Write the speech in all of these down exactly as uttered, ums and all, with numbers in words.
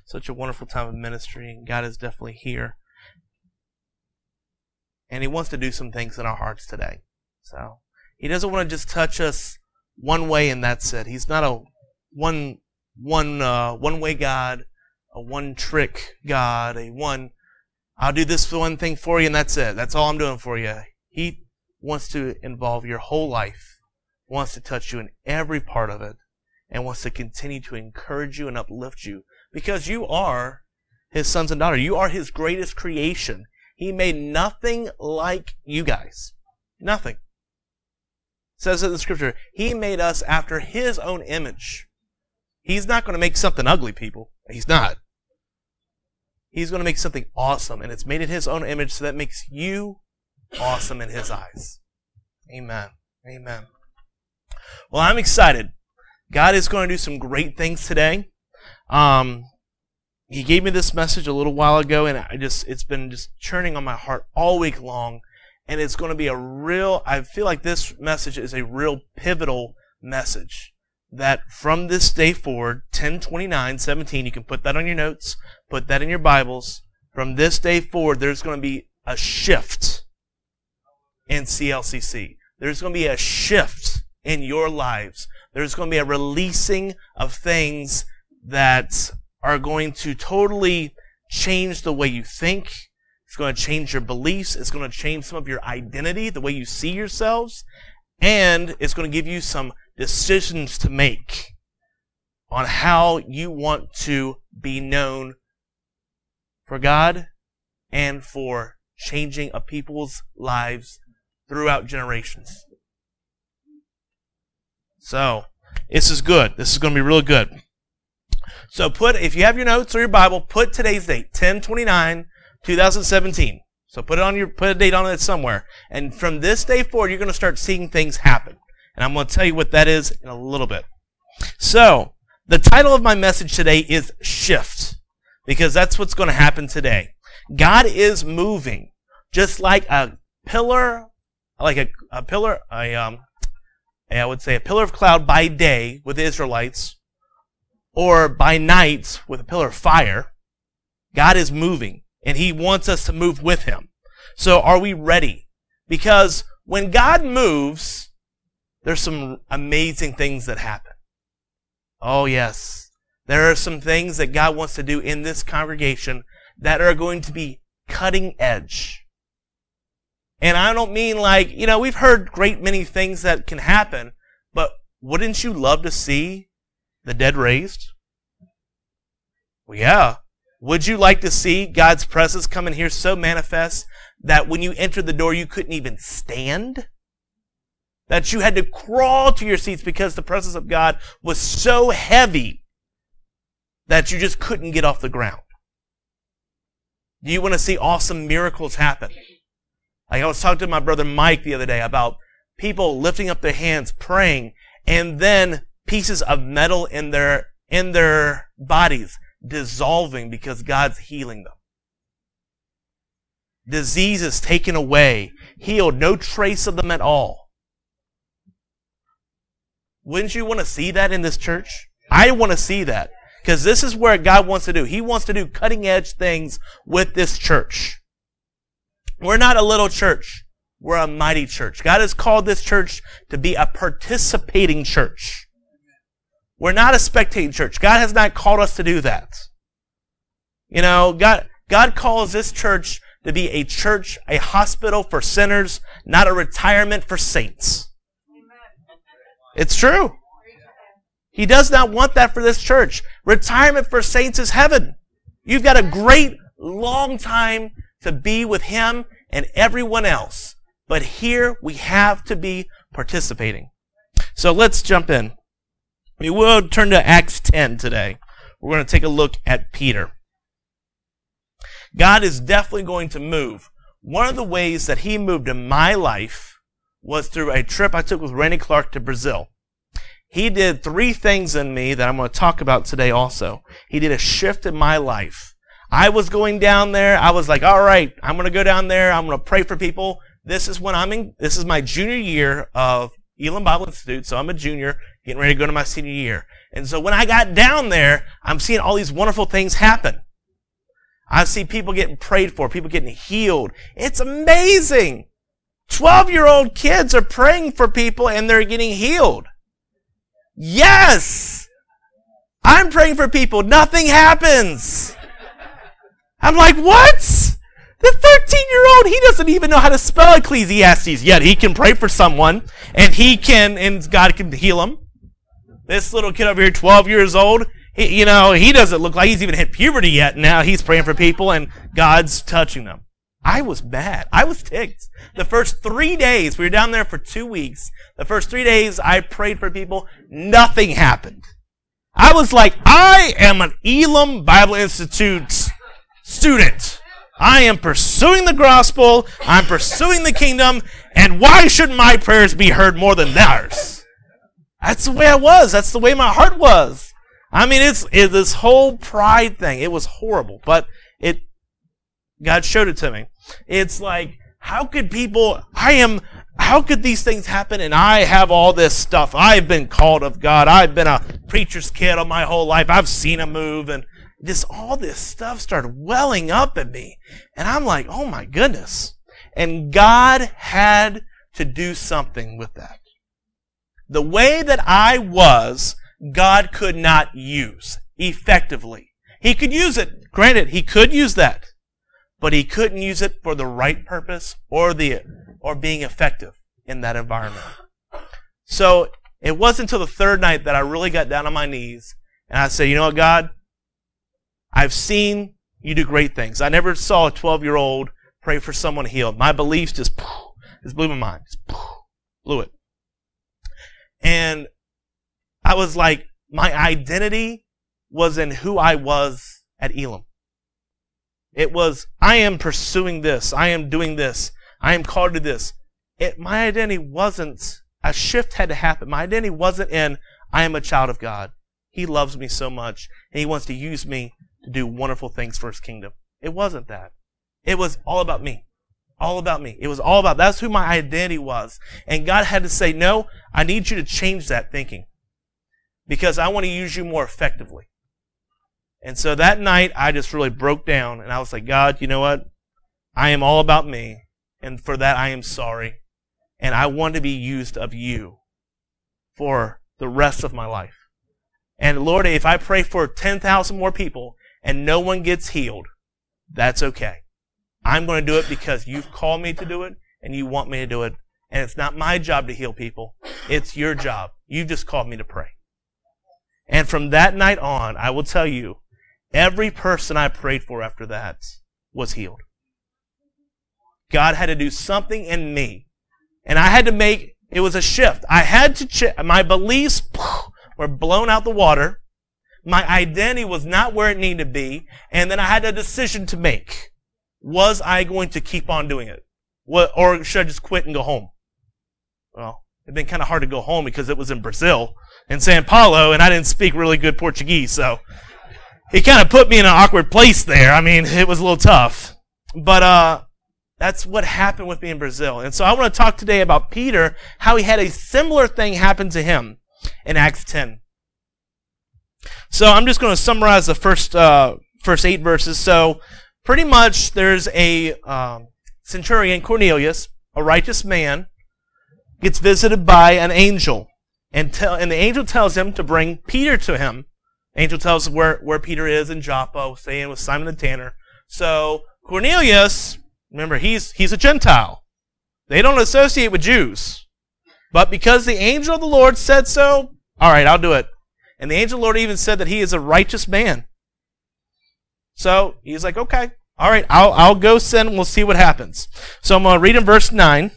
such a wonderful time of ministry, and God is definitely here. And He wants to do some things in our hearts today. So He doesn't want to just touch us one way and that's it. He's not a one one uh, one way God, a one trick God, a one I'll do this one thing for you and that's it. That's all I'm doing for you. He wants to involve your whole life, wants to touch you in every part of it, and wants to continue to encourage you and uplift you because you are His sons and daughters. You are His greatest creation. He made nothing like you guys. Nothing. It says in the scripture, He made us after His own image. He's not going to make something ugly, people. He's not. He's going to make something awesome, and it's made in His own image, so that makes you awesome in His eyes. Amen. Amen. Well, I'm excited. God is going to do some great things today. Um, he gave me this message a little while ago, and I just it's been just churning on my heart all week long. And it's going to be a real, I feel like this message is a real pivotal message. That from this day forward, ten twenty-nine seventeen, you can put that on your notes, put that in your Bibles. From this day forward, there's going to be a shift in C L C C. There's going to be a shift in your lives. There's going to be a releasing of things that are going to totally change the way you think. It's going to change your beliefs. It's going to change some of your identity, the way you see yourselves. And it's going to give you some decisions to make on how you want to be known for God and for changing a people's lives throughout generations. So, this is good. This is going to be really good. So put, if you have your notes or your Bible, put today's date, ten twenty-nine twenty seventeen. So put it on your, put a date on it somewhere. And from this day forward, you're going to start seeing things happen. And I'm going to tell you what that is in a little bit. So, the title of my message today is Shift. Because that's what's going to happen today. God is moving. Just like a pillar, like a, a pillar, a, um, I would say a pillar of cloud by day with the Israelites, or by night with a pillar of fire. God is moving, and He wants us to move with Him. So are we ready? Because when God moves, there's some amazing things that happen. Oh yes. There are some things that God wants to do in this congregation that are going to be cutting edge. And I don't mean like, you know, we've heard great many things that can happen, but wouldn't you love to see the dead raised? Well, yeah. Would you like to see God's presence come in here so manifest that when you entered the door you couldn't even stand? That you had to crawl to your seats because the presence of God was so heavy that you just couldn't get off the ground? Do you want to see awesome miracles happen? Like I was talking to my brother Mike the other day about people lifting up their hands, praying, and then pieces of metal in their in their bodies dissolving because God's healing them. Diseases taken away, healed, no trace of them at all. Wouldn't you want to see that in this church? I want to see that. Because this is where God wants to do. He wants to do cutting edge things with this church. We're not a little church. We're a mighty church. God has called this church to be a participating church. We're not a spectating church. God has not called us to do that. You know, God, God calls this church to be a church, a hospital for sinners, not a retirement for saints. It's true. He does not want that for this church. Retirement for saints is heaven. You've got a great long time to be with Him and everyone else. But here we have to be participating. So let's jump in. We will turn to Acts ten today. We're going to take a look at Peter. God is definitely going to move. One of the ways that He moved in my life was through a trip I took with Randy Clark to Brazil. He did three things in me that I'm going to talk about today also. He did a shift in my life. I was going down there. I was like, all right, I'm going to go down there. I'm going to pray for people. This is when I'm in, this is my junior year of Elam Bible Institute, so I'm a junior getting ready to go to my senior year. And so when I got down there, I'm seeing all these wonderful things happen. I see people getting prayed for, people getting healed. It's amazing. twelve-year-old kids are praying for people and they're getting healed. Yes! I'm praying for people. Nothing happens. I'm like, what? The thirteen-year-old, he doesn't even know how to spell Ecclesiastes, yet he can pray for someone, and he can, and God can heal him. This little kid over here, twelve years old, he, you know, he doesn't look like he's even hit puberty yet. Now he's praying for people, and God's touching them. I was mad. I was ticked. The first three days, we were down there for two weeks. The first three days, I prayed for people. Nothing happened. I was like, I am an Elam Bible Institute student. I am pursuing the gospel. I'm pursuing the kingdom. And why should my prayers be heard more than theirs? That's the way I was. That's the way my heart was. I mean, it's, it's this whole pride thing. It was horrible. But it, God showed it to me. It's like, how could people, I am, how could these things happen and I have all this stuff? I've been called of God. I've been a preacher's kid all my whole life. I've seen him move, and just all this stuff started welling up in me. And I'm like, oh my goodness. And God had to do something with that. The way that I was, God could not use effectively. He could use it. Granted, he could use that. But he couldn't use it for the right purpose or the or being effective in that environment. So it wasn't until the third night that I really got down on my knees and I said, you know what, God? I've seen you do great things. I never saw a twelve-year-old pray for someone healed. My beliefs just, just blew my mind. Just blew it. And I was like, my identity was in who I was at Elam. It was, I am pursuing this. I am doing this. I am called to this. It, my identity wasn't, a shift had to happen. My identity wasn't in, I am a child of God. He loves me so much, and he wants to use me to do wonderful things for his kingdom. It wasn't that. It was all about me. All about me. It was all about, that's who my identity was. And God had to say, no, I need you to change that thinking. Because I want to use you more effectively. And so that night, I just really broke down, and I was like, God, you know what? I am all about me, and for that I am sorry. And I want to be used of you for the rest of my life. And Lord, if I pray for ten thousand more people and no one gets healed, that's okay. I'm going to do it because you've called me to do it, and you want me to do it. And it's not my job to heal people. It's your job. You've just called me to pray. And from that night on, I will tell you, every person I prayed for after that was healed. God had to do something in me. And I had to make, it was a shift. I had to, ch- my beliefs were blown out the water. My identity was not where it needed to be. And then I had a decision to make. Was I going to keep on doing it? What, or should I just quit and go home? Well, it'd been kind of hard to go home because it was in Brazil, in Sao Paulo, and I didn't speak really good Portuguese, so he kind of put me in an awkward place there. I mean, it was a little tough. But uh, that's what happened with me in Brazil. And so I want to talk today about Peter, how he had a similar thing happen to him in Acts ten. So I'm just going to summarize the first uh, first eight verses. So pretty much there's a um, centurion, Cornelius, a righteous man, gets visited by an angel. And, tell, and the angel tells him to bring Peter to him. Angel tells where, where Peter is in Joppa, staying with Simon the tanner. So Cornelius, remember, he's he's a Gentile. They don't associate with Jews. But because the angel of the Lord said so, all right, I'll do it. And the angel of the Lord even said that he is a righteous man. So he's like, okay, all right, I'll, I'll go send, we'll see what happens. So I'm going to read in verse nine.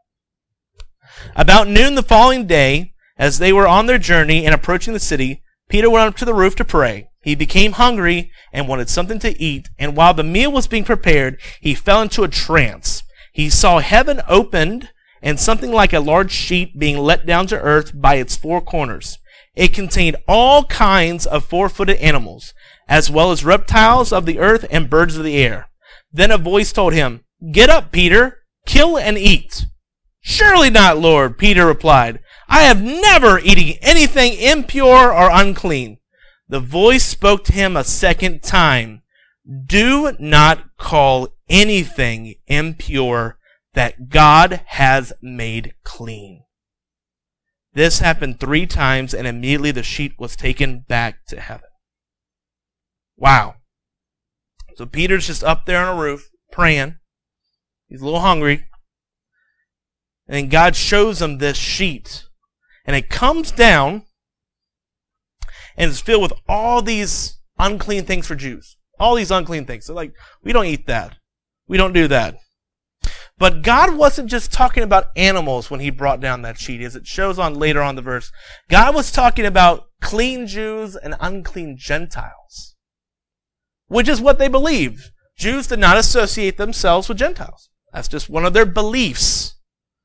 About noon the following day, as they were on their journey and approaching the city, Peter went up to the roof to pray. He became hungry and wanted something to eat, and while the meal was being prepared, he fell into a trance. He saw heaven opened and something like a large sheet being let down to earth by its four corners. It contained all kinds of four-footed animals, as well as reptiles of the earth and birds of the air. Then a voice told him, "Get up, Peter, kill and eat." "Surely not, Lord," Peter replied. I have never eaten anything impure or unclean. The voice spoke to him a second time. Do not call anything impure that God has made clean. This happened three times, and immediately the sheet was taken back to heaven. Wow. So Peter's just up there on a roof praying. He's a little hungry. And God shows him this sheet. And it comes down and it's filled with all these unclean things for Jews. All these unclean things. So like, we don't eat that. We don't do that. But God wasn't just talking about animals when he brought down that sheet, as it shows on later on the verse. God was talking about clean Jews and unclean Gentiles, which is what they believed. Jews did not associate themselves with Gentiles. That's just one of their beliefs.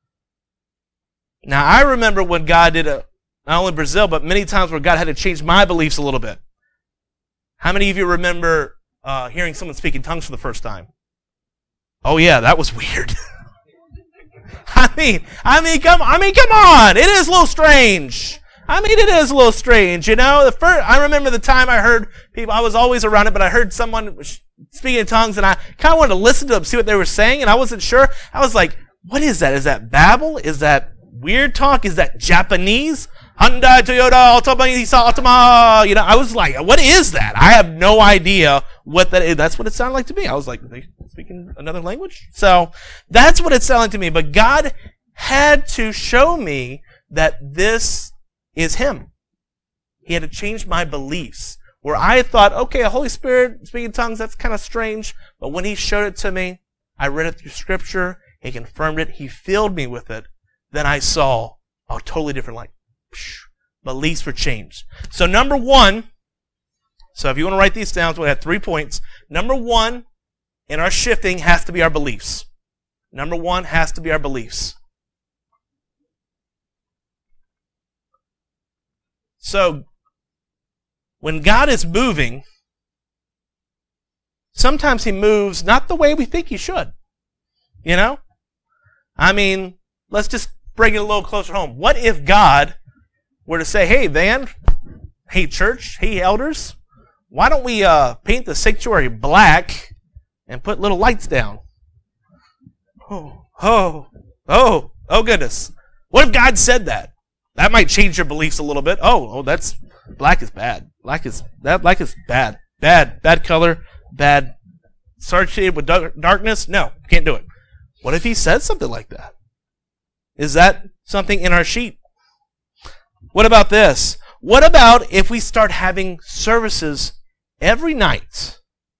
Now, I remember when God did a, not only Brazil, but many times where God had to change my beliefs a little bit. How many of you remember uh, hearing someone speak in tongues for the first time? Oh yeah, that was weird. I mean, I mean, come, I mean, come on! It is a little strange. I mean, it is a little strange, you know. The first, I remember the time I heard people. I was always around it, but I heard someone speaking in tongues, and I kind of wanted to listen to them, see what they were saying, and I wasn't sure. I was like, "What is that? Is that Babel? Is that weird talk? Is that Japanese? Hyundai, Toyota, Autobahn, Automa." You know, I was like, "What is that?" I have no idea what that is. That's what it sounded like to me. I was like, "They speaking another language?" So that's what it sounded like to me. But God had to show me that this is Him. He had to change my beliefs. Where I thought, okay, a Holy Spirit speaking in tongues, that's kind of strange. But when He showed it to me, I read it through Scripture. He confirmed it. He filled me with it. Then I saw a totally different light. Beliefs were changed. So number one, so if you want to write these down, so we have three points. Number one in our shifting has to be our beliefs. Number one has to be our beliefs. So when God is moving, sometimes He moves not the way we think He should. You know? I mean, let's just bring it a little closer home. What if God were to say, hey, Van, hey, church, hey, elders, why don't we uh, paint the sanctuary black and put little lights down? Oh, oh, oh, oh, goodness. What if God said that? That might change your beliefs a little bit. Oh, oh, that's, black is bad. Black is, that black is bad. Bad, bad color, bad, associated with dark, darkness. No, can't do it. What if He said something like that? Is that something in our sheet? What about this? What about if we start having services every night,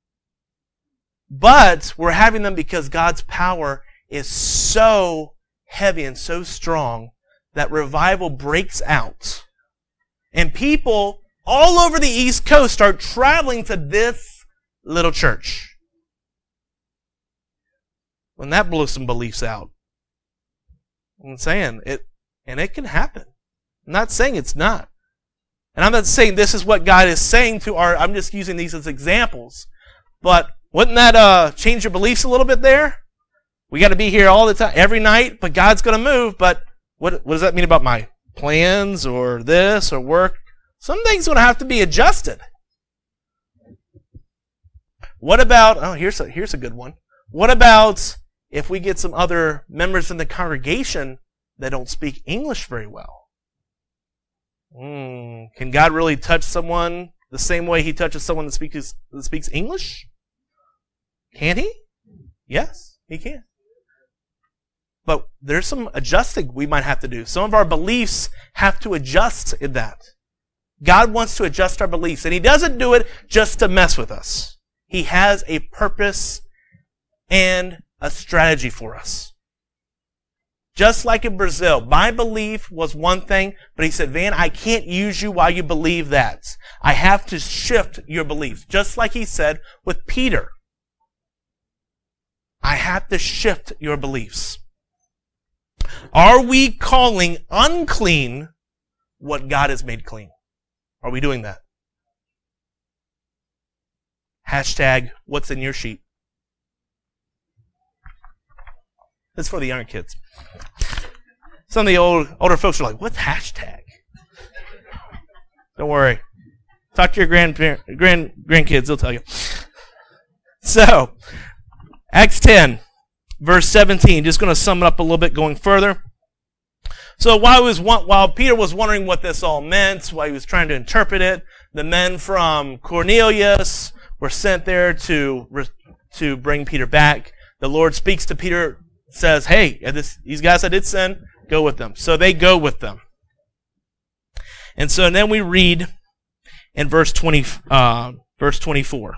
but we're having them because God's power is so heavy and so strong that revival breaks out, and people all over the East Coast start traveling to this little church? When that blows some beliefs out. I'm saying it, and it can happen. I'm not saying it's not. And I'm not saying this is what God is saying to our, I'm just using these as examples. But wouldn't that uh, change your beliefs a little bit there? We got to be here all the time, every night, but God's going to move. But what, what does that mean about my plans or this or work? Some things are going to have to be adjusted. What about, oh, here's a, here's a good one. What about if we get some other members in the congregation that don't speak English very well? Mm, can God really touch someone the same way He touches someone that speaks, that speaks English? Can He? Yes, He can. But there's some adjusting we might have to do. Some of our beliefs have to adjust in that. God wants to adjust our beliefs, and He doesn't do it just to mess with us. He has a purpose and a strategy for us. Just like in Brazil, my belief was one thing, but He said, Van, I can't use you while you believe that. I have to shift your beliefs. Just like He said with Peter. I have to shift your beliefs. Are we calling unclean what God has made clean? Are we doing that? Hashtag, what's in your sheet? It's for the younger kids. Some of the old older folks are like, what's hashtag? Don't worry. Talk to your grandparent, grand grandkids, they'll tell you. So, Acts ten, verse seventeen. Just going to sum it up a little bit going further. So while, he was, while Peter was wondering what this all meant, while he was trying to interpret it, the men from Cornelius were sent there to, to bring Peter back. The Lord speaks to Peter, says, hey, this, these guys I did send, go with them. So they go with them. And so then we read in verse twenty, uh, verse twenty-four.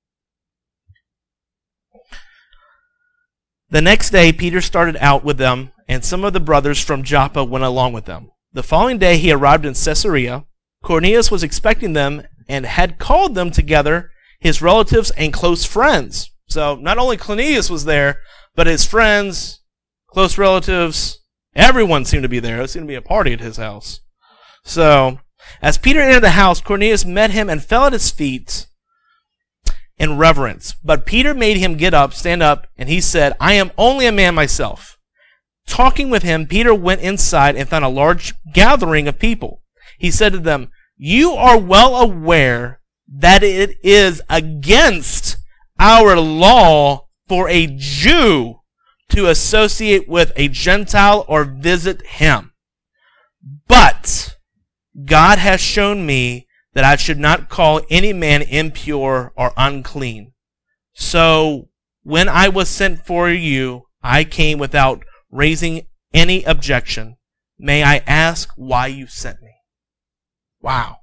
The next day, Peter started out with them, and some of the brothers from Joppa went along with them. The following day, he arrived in Caesarea. Cornelius was expecting them and had called them together, his relatives and close friends. So not only Cornelius was there, but his friends, close relatives, everyone seemed to be there. It seemed to be a party at his house. So as Peter entered the house, Cornelius met him and fell at his feet in reverence. But Peter made him get up, stand up, and he said, I am only a man myself. Talking with him, Peter went inside and found a large gathering of people. He said to them, you are well aware that it is against our law for a Jew to associate with a Gentile or visit him. But God has shown me that I should not call any man impure or unclean. So when I was sent for you, I came without raising any objection. May I ask why you sent me? Wow.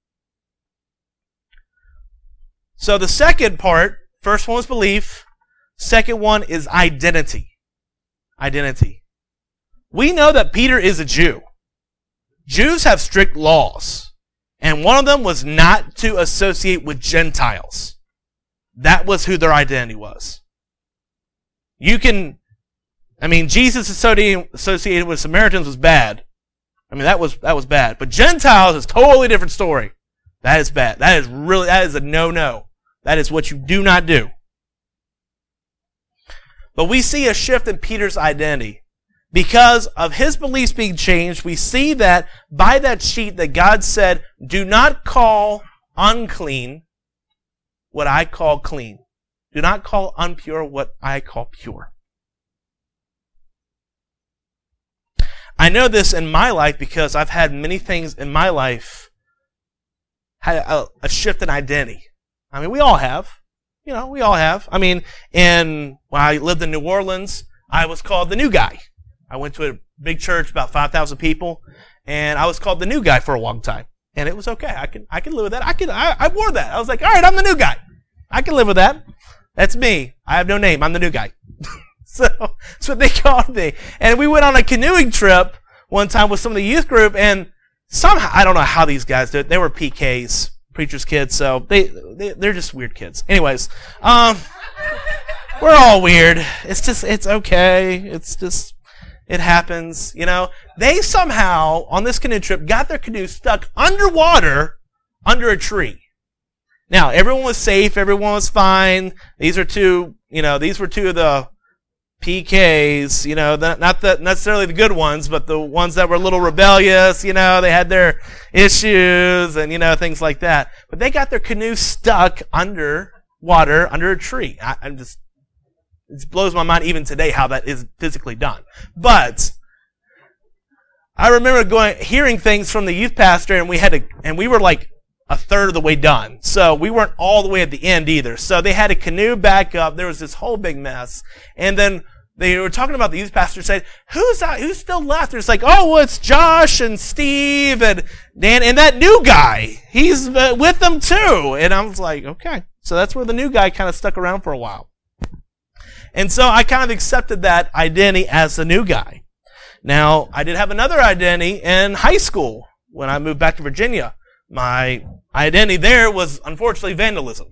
So the second part, first one was belief. Second one is identity. Identity. We know that Peter is a Jew. Jews have strict laws. And one of them was not to associate with Gentiles. That was who their identity was. You can, I mean, Jesus associated with Samaritans was bad. I mean, that was that was bad. But Gentiles is a totally different story. That is bad. That is really, that is a no-no. That is what you do not do. But we see a shift in Peter's identity. Because of his beliefs being changed, we see that by that sheet that God said, do not call unclean what I call clean. Do not call impure what I call pure. I know this in my life because I've had many things in my life had a, a shift in identity. I mean, we all have. You know, we all have. I mean, in, when I lived in New Orleans, I was called the new guy. I went to a big church, about five thousand people, and I was called the new guy for a long time. And it was okay. I can I can live with that. I can I, I wore that. I was like, all right, I'm the new guy. I can live with that. That's me. I have no name. I'm the new guy. So that's what they called me. And we went on a canoeing trip one time with some of the youth group, and somehow, I don't know how these guys did it. They were P Ks, preacher's kids, so they, they they're just weird kids. Anyways, um, we're all weird. It's just it's okay. It's just. It happens, you know. They somehow, on this canoe trip, got their canoe stuck underwater under a tree. Now, everyone was safe. Everyone was fine. These are two, you know, these were two of the P Ks, you know, the, not the, necessarily the good ones, but the ones that were a little rebellious, you know, they had their issues and, you know, things like that. But they got their canoe stuck under water, under a tree. I, I'm just... It blows my mind even today how that is physically done. But I remember going, hearing things from the youth pastor, and we had to, and we were like a third of the way done. So we weren't all the way at the end either. So they had a canoe back up. There was this whole big mess. And then they were talking about the youth pastor saying, who's that, who's still left? It's like, oh, well, it's Josh and Steve and Dan and that new guy. He's with them too. And I was like, okay. So that's where the new guy kind of stuck around for a while. And so I kind of accepted that identity as the new guy. Now, I did have another identity in high school when I moved back to Virginia. My identity there was, unfortunately, vandalism.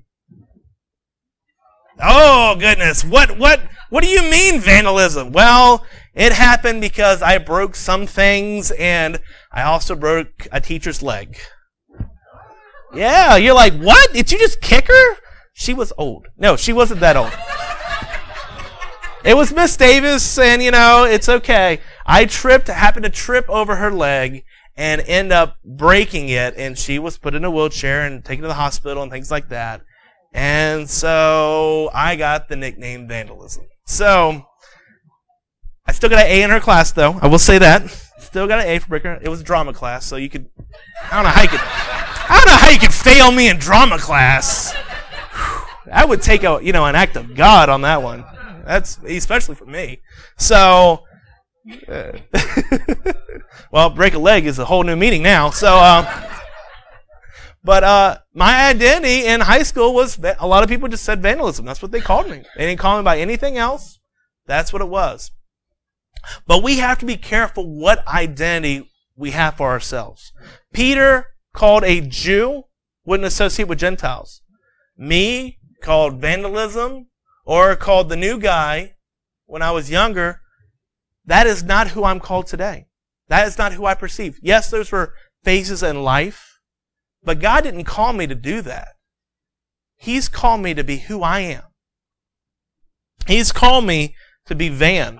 Oh, goodness. What, what, what do you mean vandalism? Well, it happened because I broke some things, and I also broke a teacher's leg. Yeah, you're like, what? Did you just kick her? She was old. No, she wasn't that old. It was Miss Davis, and, you know, it's okay. I tripped, happened to trip over her leg and end up breaking it, and she was put in a wheelchair and taken to the hospital and things like that. And so I got the nickname Vandalism. So I still got an A in her class, though. I will say that. Still got an A for breaking. It was a drama class, so you could. I don't know how you could. I don't know how you could fail me in drama class. That would take a you know an act of God on that one. That's especially for me. So, uh, well, break a leg is a whole new meaning now. So, uh, but uh, my identity in high school was a lot of people just said vandalism. That's what they called me. They didn't call me by anything else. That's what it was. But we have to be careful what identity we have for ourselves. Peter called a Jew wouldn't associate with Gentiles. Me called vandalism or called the new guy when I was younger. That is not who I'm called today. That is not who I perceive. Yes, those were phases in life, but God didn't call me to do that. He's called me to be who I am. He's called me to be Van.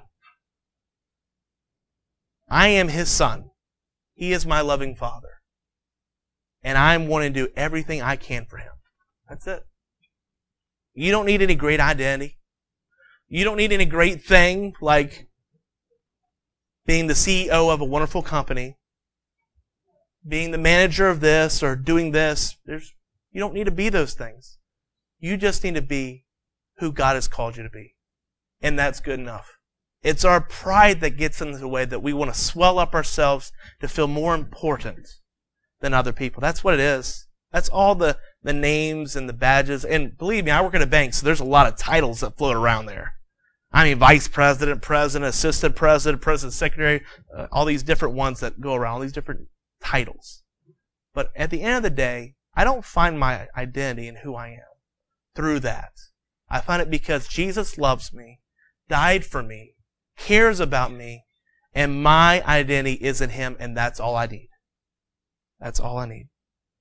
I am His son. He is my loving Father. And I'm wanting to do everything I can for Him. That's it. You don't need any great identity. You don't need any great thing like being the C E O of a wonderful company, being the manager of this or doing this. There's, you don't need to be those things. You just need to be who God has called you to be. And that's good enough. It's our pride that gets in the way, that we want to swell up ourselves to feel more important than other people. That's what it is. That's all the, the names and the badges. And believe me, I work at a bank, so there's a lot of titles that float around there. I mean, vice president, president, assistant president, president, secretary, uh, all these different ones that go around, all these different titles. But at the end of the day, I don't find my identity in who I am through that. I find it because Jesus loves me, died for me, cares about me, and my identity is in Him, and that's all I need. That's all I need.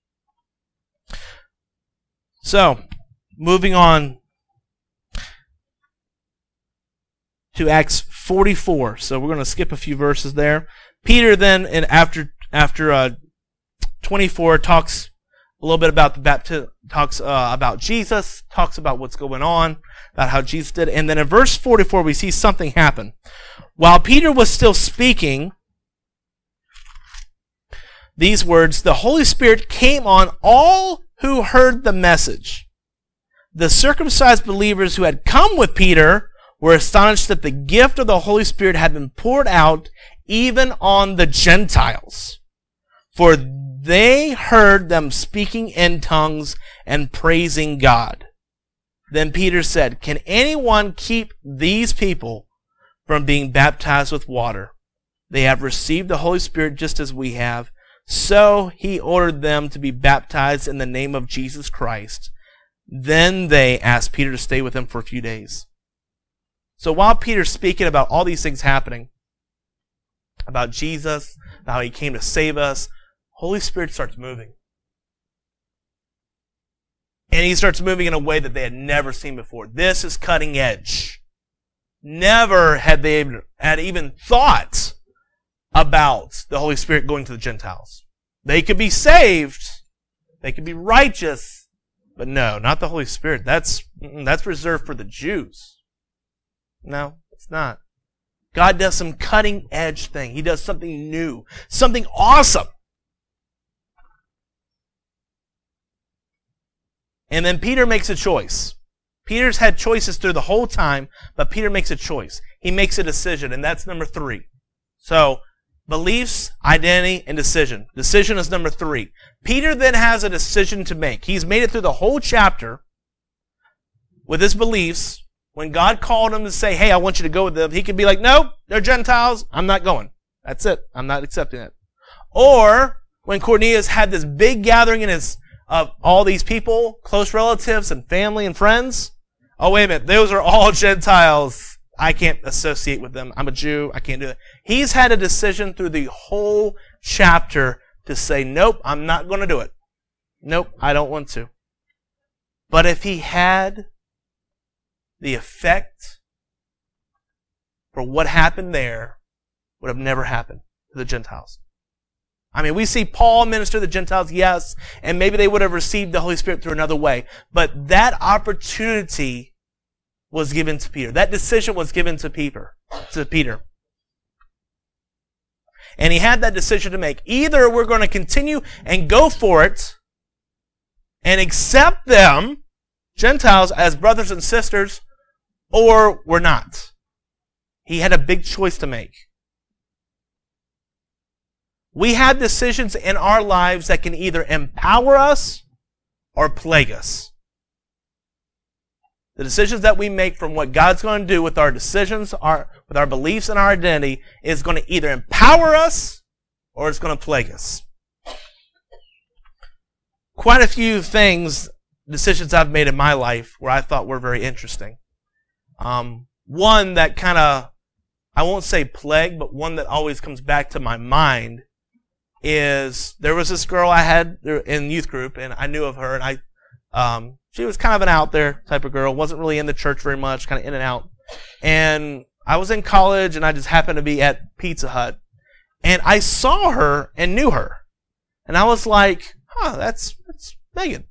So, moving on to Acts forty-four. So we're going to skip a few verses there. Peter then, and after after uh, twenty-four, talks a little bit about the baptism, talks uh, about Jesus, talks about what's going on, about how Jesus did. And then in verse forty-four, we see something happen. While Peter was still speaking these words, the Holy Spirit came on all who heard the message. The circumcised believers who had come with Peter were astonished that the gift of the Holy Spirit had been poured out even on the Gentiles, for they heard them speaking in tongues and praising God. Then Peter said, "Can anyone keep these people from being baptized with water? They have received the Holy Spirit just as we have." So he ordered them to be baptized in the name of Jesus Christ. Then they asked Peter to stay with them for a few days. So while Peter's speaking about all these things happening, about Jesus, about how He came to save us, Holy Spirit starts moving. And He starts moving in a way that they had never seen before. This is cutting edge. Never had they had even thought about the Holy Spirit going to the Gentiles. They could be saved. They could be righteous. But no, not the Holy Spirit. That's, that's reserved for the Jews. No, it's not. God does some cutting edge thing. He does something new. Something awesome. And then Peter makes a choice. Peter's had choices through the whole time, but Peter makes a choice. He makes a decision, and that's number three. So, beliefs, identity, and decision. Decision is number three. Peter then has a decision to make. He's made it through the whole chapter with his beliefs. When God called him to say, "Hey, I want you to go with them," he could be like, "Nope, they're Gentiles. I'm not going. That's it. I'm not accepting it." Or when Cornelius had this big gathering in his of all these people, close relatives and family and friends. Oh, wait a minute. Those are all Gentiles. I can't associate with them. I'm a Jew. I can't do it. He's had a decision through the whole chapter to say, "Nope, I'm not going to do it. Nope, I don't want to." But if he had the effect for what happened there would have never happened to the Gentiles. I mean, we see Paul minister to the Gentiles, yes, and maybe they would have received the Holy Spirit through another way. But that opportunity was given to Peter. That decision was given to Peter. To Peter. And he had that decision to make. Either we're going to continue and go for it and accept them, Gentiles, as brothers and sisters, or we're not. He had a big choice to make. We have decisions in our lives that can either empower us or plague us. The decisions that we make from what God's going to do with our decisions, our, with our beliefs and our identity, is going to either empower us or it's going to plague us. Quite a few things, decisions I've made in my life where I thought were very interesting. Um, one that kind of, I won't say plague, but one that always comes back to my mind is there was this girl I had in youth group, and I knew of her, and I, um, she was kind of an out there type of girl, wasn't really in the church very much, kind of in and out. And I was in college, and I just happened to be at Pizza Hut, and I saw her and knew her, and I was like, "Huh, that's that's Megan."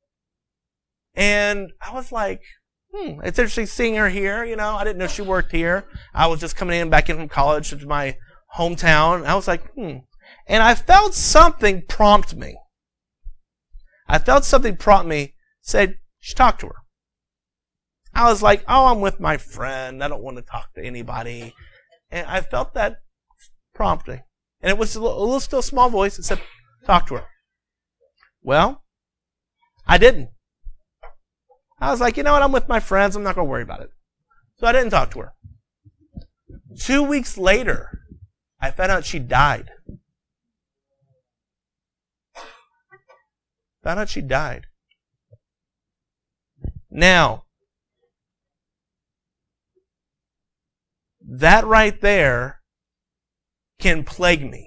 And I was like, "Hmm, it's interesting seeing her here." You know, I didn't know she worked here. I was just coming in back in from college to my hometown. I was like, "Hmm." And I felt something prompt me. I felt something prompt me, said, "You should talk to her." I was like, "Oh, I'm with my friend. I don't want to talk to anybody." And I felt that prompting. And it was a little, a little still small voice that said, "Talk to her." Well, I didn't. I was like, you know what? I'm with my friends. I'm not going to worry about it. So I didn't talk to her. Two weeks later, I found out she died. Found out she died. Now, that right there can plague me.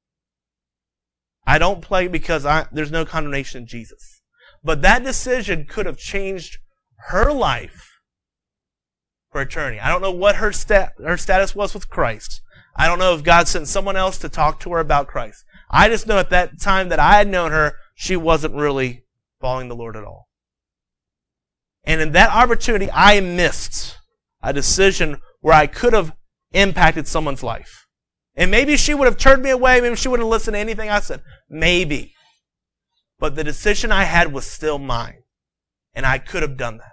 I don't plague because I, there's no condemnation in Jesus. But that decision could have changed her life for eternity. I don't know what her, stat, her status was with Christ. I don't know if God sent someone else to talk to her about Christ. I just know at that time that I had known her, she wasn't really following the Lord at all. And in that opportunity, I missed a decision where I could have impacted someone's life. And maybe she would have turned me away. Maybe she wouldn't listen to anything I said. Maybe. But the decision I had was still mine. And I could have done that.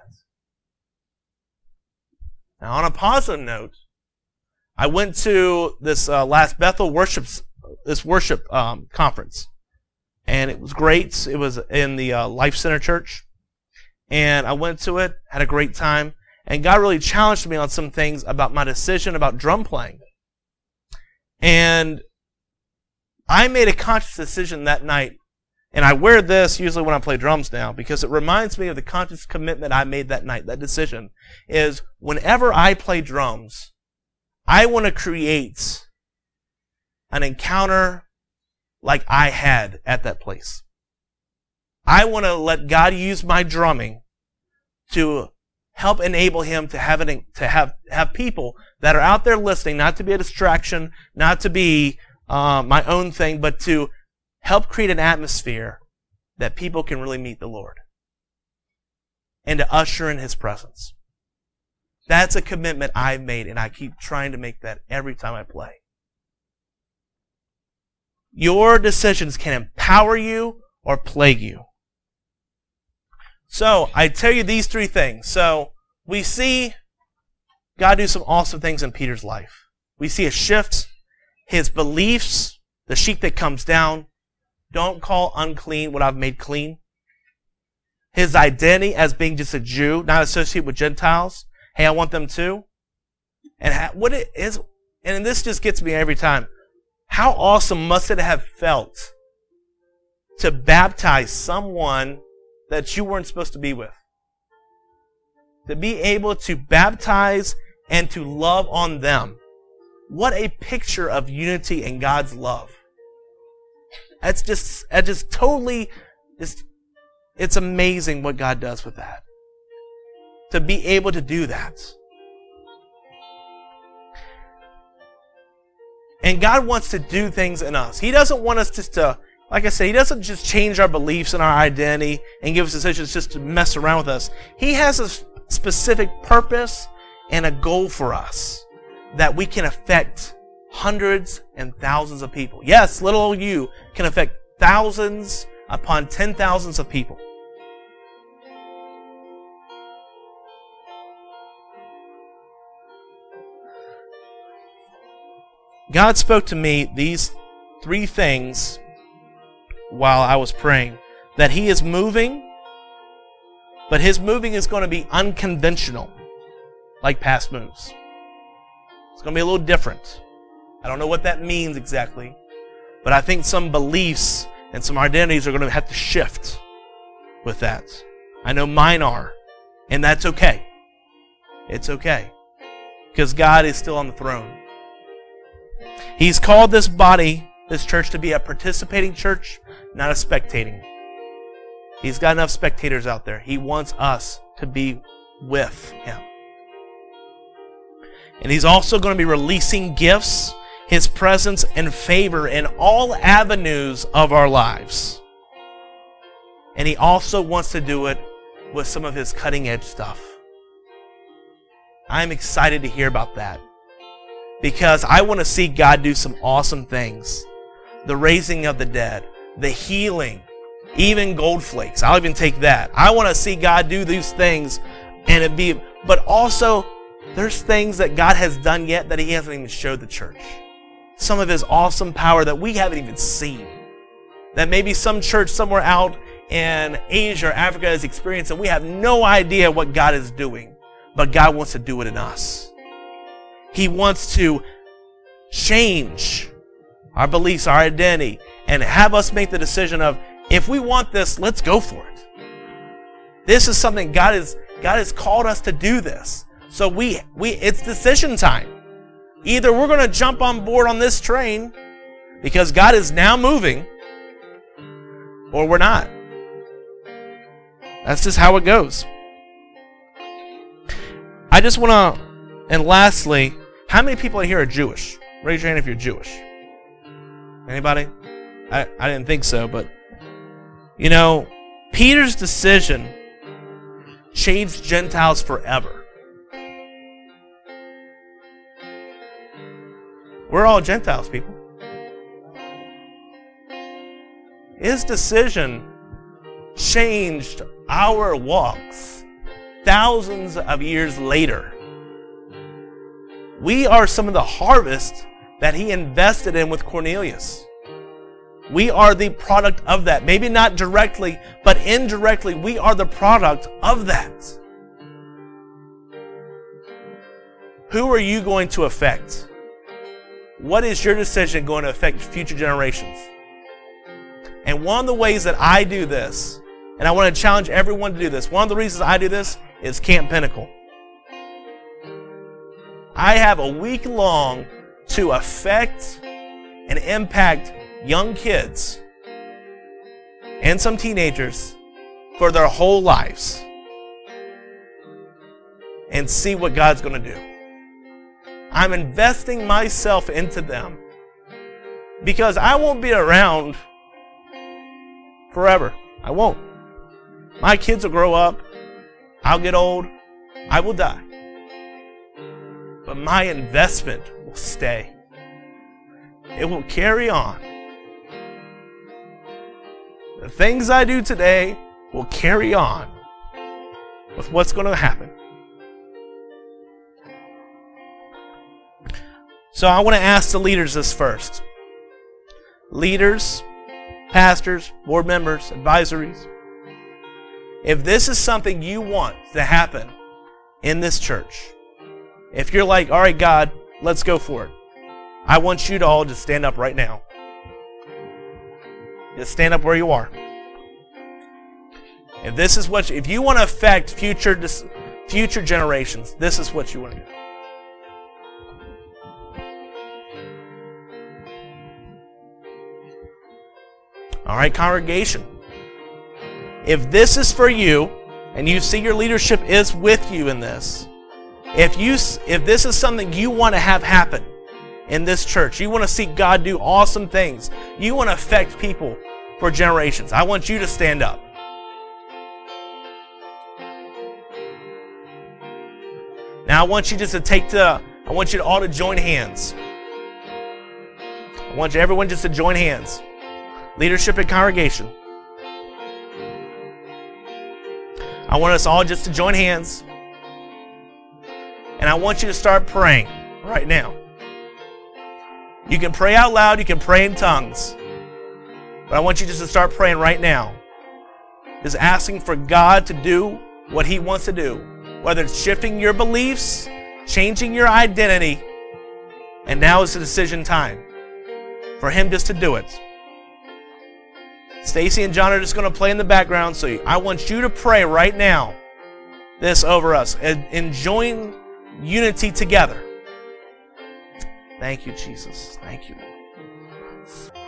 Now, on a positive note, I went to this uh, last Bethel worship, this worship um, conference. And it was great. It was in the uh, Life Center Church. And I went to it, had a great time. And God really challenged me on some things about my decision about drum playing. And I made a conscious decision that night. And I wear this usually when I play drums now because it reminds me of the conscious commitment I made that night. That decision is whenever I play drums, I want to create an encounter like I had at that place. I want to let God use my drumming to help enable Him to have an, to have have people that are out there listening, not to be a distraction, not to be uh, my own thing, but to help create an atmosphere that people can really meet the Lord and to usher in His presence. That's a commitment I've made, and I keep trying to make that every time I play. Your decisions can empower you or plague you. So, I tell you these three things. So, we see God do some awesome things in Peter's life. We see a shift. His beliefs, the sheep that comes down, don't call unclean what I've made clean. His identity as being just a Jew, not associated with Gentiles. Hey, I want them too. And how, what it is, and this just gets me every time. How awesome must it have felt to baptize someone that you weren't supposed to be with? To be able to baptize and to love on them. What a picture of unity and God's love. That's just, that's just totally, just, it's amazing what God does with that. To be able to do that. And God wants to do things in us. He doesn't want us just to, like I said, He doesn't just change our beliefs and our identity and give us decisions just to mess around with us. He has a specific purpose and a goal for us that we can affect hundreds and thousands of people. Yes, little old you can affect thousands upon ten thousands of people. God spoke to me these three things while I was praying. That He is moving, but His moving is going to be unconventional, like past moves. It's going to be a little different. I don't know what that means exactly, but I think some beliefs and some identities are going to have to shift with that. I know mine are, and that's okay. It's okay, because God is still on the throne. He's called this body, this church, to be a participating church, not a spectating. He's got enough spectators out there. He wants us to be with Him. And He's also going to be releasing gifts, His presence, and favor in all avenues of our lives. And He also wants to do it with some of His cutting-edge stuff. I'm excited to hear about that, because I want to see God do some awesome things. The raising of the dead, the healing, even gold flakes. I'll even take that. I want to see God do these things, and it be, but also there's things that God has done yet that He hasn't even showed the church. Some of His awesome power that we haven't even seen. That maybe some church somewhere out in Asia or Africa is experiencing. We have no idea what God is doing, but God wants to do it in us. He wants to change our beliefs, our identity, and have us make the decision of, if we want this, let's go for it. This is something God is God has called us to do this. So we we it's decision time. Either we're going to jump on board on this train because God is now moving, or we're not. That's just how it goes. I just want to, and lastly, how many people in here are Jewish? Raise your hand if you're Jewish. Anybody? I, I didn't think so, but you know, Peter's decision changed Gentiles forever. We're all Gentiles, people. His decision changed our walks thousands of years later. We are some of the harvest that he invested in with Cornelius. We are the product of that. Maybe not directly, but indirectly, we are the product of that. Who are you going to affect? What is your decision going to affect future generations? And one of the ways that I do this, and I want to challenge everyone to do this, one of the reasons I do this is Camp Pinnacle. I have a week long to affect and impact young kids and some teenagers for their whole lives and see what God's going to do. I'm investing myself into them because I won't be around forever. I won't. My kids will grow up. I'll get old. I will die. But my investment will stay. It will carry on. The things I do today will carry on with what's going to happen. So I want to ask the leaders this first. Leaders, pastors, board members, advisories. If this is something you want to happen in this church, if you're like, all right, God, let's go for it. I want you to all just stand up right now. Just stand up where you are. If this is what, you, if you want to affect future future generations, this is what you want to do. All right, congregation. If this is for you, and you see your leadership is with you in this, if you if this is something you want to have happen in this church. You want to see God do awesome things. You want to affect people for generations. I want you to stand up. Now I want you just to take the, I want you to all to join hands. I want you, everyone just to join hands. Leadership and congregation. I want us all just to join hands. And I want you to start praying right now. You can pray out loud, you can pray in tongues. But I want you just to start praying right now. Just asking for God to do what He wants to do. Whether it's shifting your beliefs, changing your identity. And now is the decision time for Him just to do it. Stacy and John are just going to play in the background, so I want you to pray right now this over us and enjoying unity together. Thank you, Jesus. Thank you, Lord.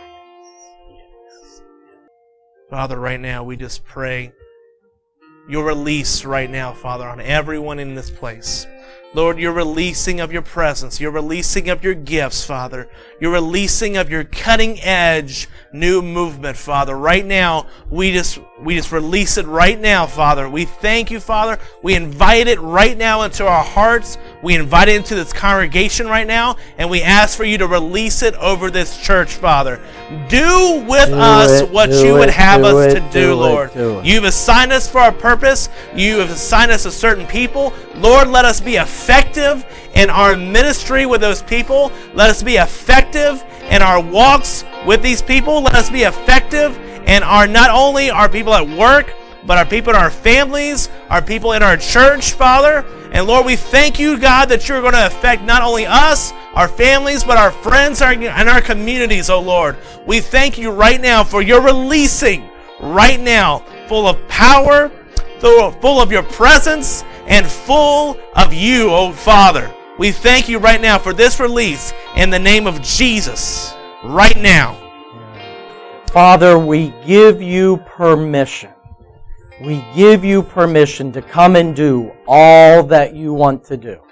Father, right now we just pray your release right now, Father, on everyone in this place. Lord, your releasing of your presence, your releasing of your gifts, Father, your releasing of your cutting edge new movement, Father. Right now, we just we just release it right now, Father. We thank you, Father. We invite it right now into our hearts. We invite it into this congregation right now, and we ask for you to release it over this church, Father. Do with do us it, what you it, would have do us it, to do, do Lord. it, do it. You've assigned us for a purpose. You have assigned us to certain people. Lord, let us be effective in our ministry with those people. Let us be effective in our walks with these people. Let us be effective in our, not only our people at work, but our people in our families, our people in our church, Father. And Lord, we thank you, God, that you're going to affect not only us, our families, but our friends and our communities, oh Lord. We thank you right now for your releasing right now, full of power, full of your presence, and full of you, oh Father. We thank you right now for this release in the name of Jesus right now. Father, we give you permission. We give you permission to come and do all that you want to do.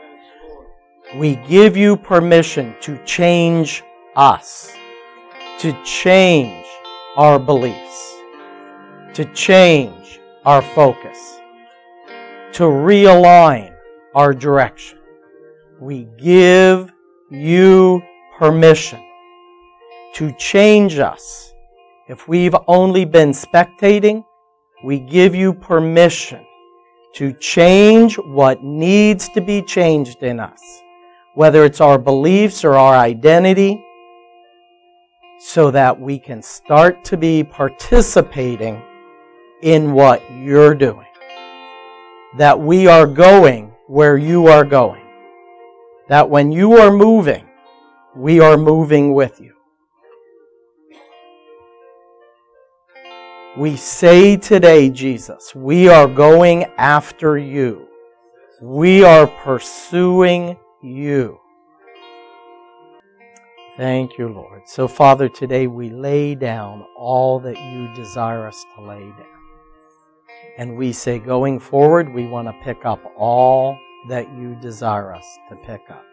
We give you permission to change us, to change our beliefs, to change our focus, to realign our direction. We give you permission to change us. If we've only been spectating, we give you permission to change what needs to be changed in us, whether it's our beliefs or our identity, so that we can start to be participating in what you're doing. That we are going where you are going. That when you are moving, we are moving with you. We say today, Jesus, we are going after you. We are pursuing you. Thank you, Lord. So, Father, today we lay down all that you desire us to lay down. And we say, going forward, we want to pick up all that you desire us to pick up.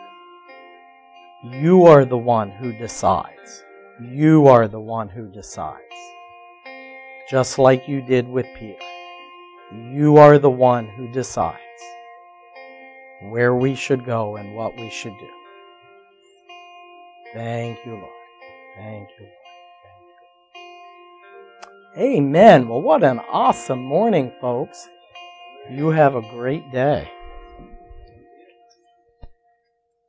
You are the one who decides. You are the one who decides. Just like you did with Peter. You are the one who decides where we should go and what we should do. Thank you, Lord. Thank you, Lord. Thank you. Amen. Well, what an awesome morning, folks. You have a great day.